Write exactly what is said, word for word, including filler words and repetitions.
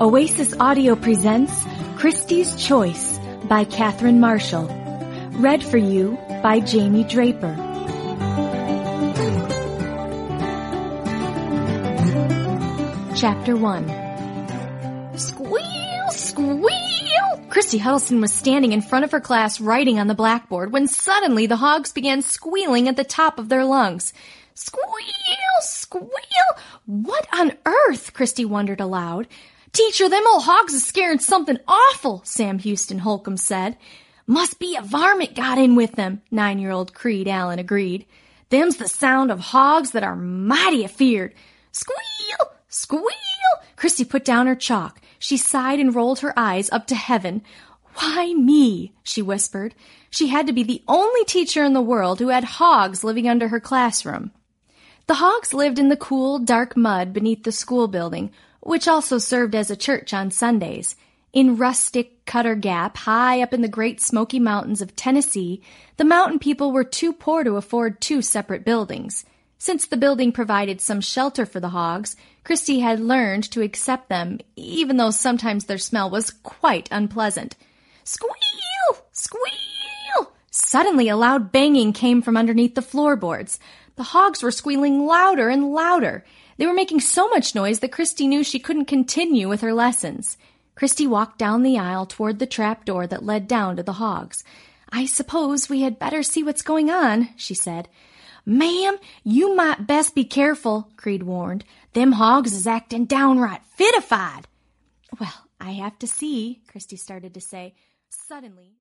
Oasis Audio presents Christie's Choice by Catherine Marshall. Read for you by Jamie Draper. Chapter one. Squeal, squeal! Christy Huddleston was standing in front of her class writing on the blackboard when suddenly the hogs began squealing at the top of their lungs. Squeal, squeal! What on earth? Christy wondered aloud. Teacher, them old hogs is scaring something awful, Sam Houston Holcomb said. Must be a varmint got in with them, nine-year-old Creed Allen agreed. Them's the sound of hogs that are mighty afeard. Squeal, squeal! Christy put down her chalk. She sighed and rolled her eyes up to heaven. Why me? She whispered. She had to be the only teacher in the world who had hogs living under her classroom. The hogs lived in the cool, dark mud beneath the school building, which also served as a church on Sundays. In rustic Cutter Gap, high up in the Great Smoky Mountains of Tennessee, the mountain people were too poor to afford two separate buildings. Since the building provided some shelter for the hogs, Christy had learned to accept them, even though sometimes their smell was quite unpleasant. Squeal! Squeal! Suddenly a loud banging came from underneath the floorboards. The hogs were squealing louder and louder. They were making so much noise that Christy knew she couldn't continue with her lessons. Christy walked down the aisle toward the trap door that led down to the hogs. I suppose we had better see what's going on, she said. Ma'am, you might best be careful, Creed warned. Them hogs is acting downright fitified. Well, I have to see, Christy started to say. Suddenly...